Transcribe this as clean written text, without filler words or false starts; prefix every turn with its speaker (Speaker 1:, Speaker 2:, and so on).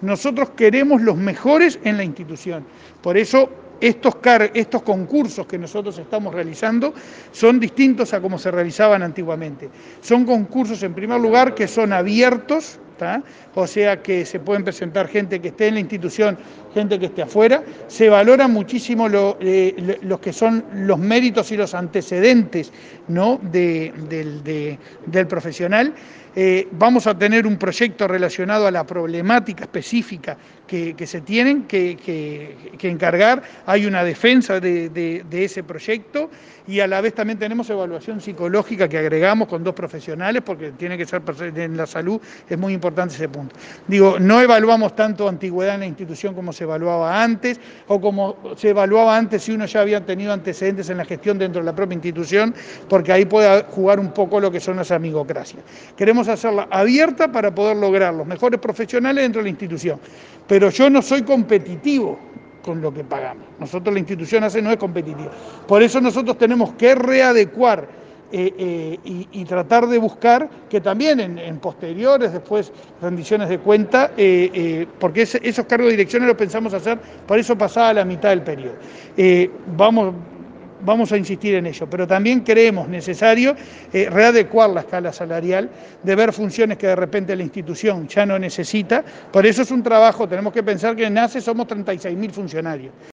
Speaker 1: Nosotros queremos los mejores en la institución. Por eso estos concursos que nosotros estamos realizando son distintos a como se realizaban antiguamente. Son concursos, en primer lugar, que son abiertos, ¿tá? O sea que se pueden presentar gente que esté en la institución, gente que esté afuera. Se valora muchísimo los que son los méritos y los antecedentes, ¿no? del profesional. Vamos a tener un proyecto relacionado a la problemática específica que se tienen que encargar. Hay una defensa de ese proyecto y a la vez también tenemos evaluación psicológica que agregamos con 2 profesionales porque tiene que ser en la salud, es muy importante ese punto. Digo, no evaluamos tanto antigüedad en la institución como se evaluaba antes o como se evaluaba antes si uno ya había tenido antecedentes en la gestión dentro de la propia institución, porque ahí puede jugar un poco lo que son las amigocracias. Queremos hacerla abierta para poder lograr los mejores profesionales dentro de la institución, pero yo no soy competitivo con lo que pagamos. Nosotros, la institución ACE no es competitiva. Por eso nosotros tenemos que readecuar y tratar de buscar que también en posteriores, después, rendiciones de cuenta, porque esos cargos de dirección los pensamos hacer, por eso pasada la mitad del periodo. Vamos a insistir en ello, pero también creemos necesario readecuar la escala salarial, de ver funciones que de repente la institución ya no necesita. Por eso es un trabajo, tenemos que pensar que en ACE somos 36.000 funcionarios.